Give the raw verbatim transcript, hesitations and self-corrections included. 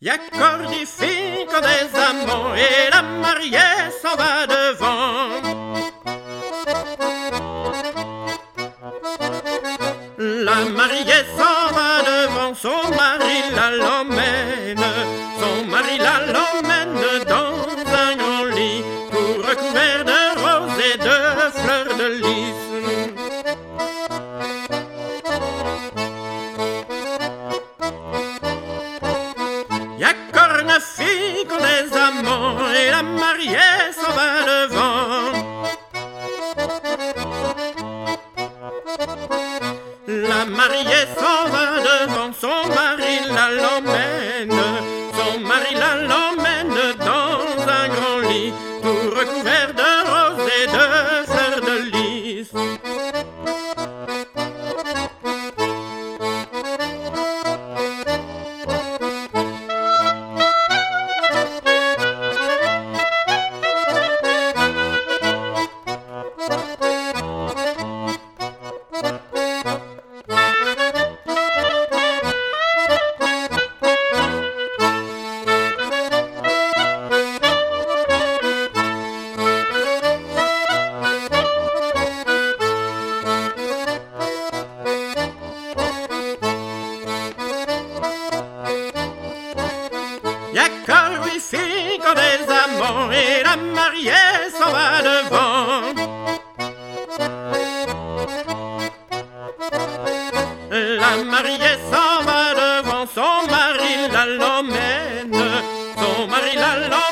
Y'a encore des filles qui ont des amants et la mariée s'en va devant. La mariée s'en va devant, son mari la l'emmène. Son mari la l'emmène dans un grand lit, tout recouvert de roses et de fleurs de lys. Y'a encore une fille qui ont des amants et la mariée s'en va devant. La mariée s'en va devant, son mari la l'emmène. Son mari la l'emmène dans un grand lit, tout recouvert de roses et de fleurs de lys. Y'a encore huit filles qui ont des amants et la mariée s'en va devant. La mariée s'en va devant, son mari la l'emmène. Son mari la l'emmène